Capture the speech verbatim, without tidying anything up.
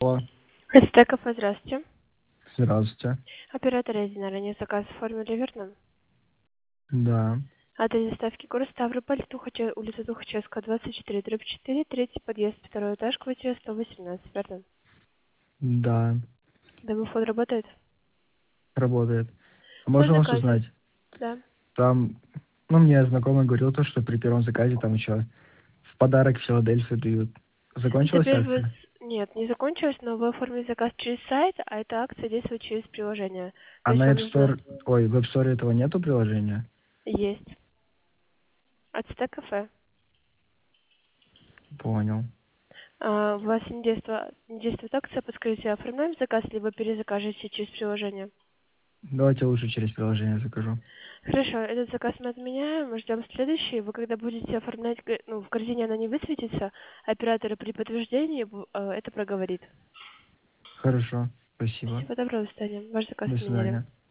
Алло. Эстэ кафе, здравствуйте. Здравствуйте. Оператор один, ранее заказ оформили, верно? Да. Адрес доставки город Ставрополь, Тухаче, улица Тухачевская, двадцать четыре, дробь четыре, третий подъезд, второй этаж, квартира сто восемнадцать, верно? Да. Домофон работает? Работает. А По можно вас заказу. узнать? Да. Там, ну, мне знакомый говорил то, что при первом заказе там еще в подарок Филадельфию дают. Ну, Закончилась теперь вы... акция? с- Нет, не закончилось, но вы оформили заказ через сайт, а эта акция действует через приложение. То А есть на вам App нужно... Store, ой, в App Store этого нету приложения? Есть. От Эстэ кафе. Понял. А, у вас не действует, не действует акция, подскажите, оформляем заказ, либо перезакажете через приложение? Давайте лучше через приложение закажу. Хорошо, этот заказ мы отменяем, мы ждем следующий. Вы когда будете оформлять, г- ну, в корзине она не высветится, оператор при подтверждении бу- э, это проговорит. Хорошо. Спасибо. Всего доброго, до свидания. Ваш заказ До отменяли. свидания.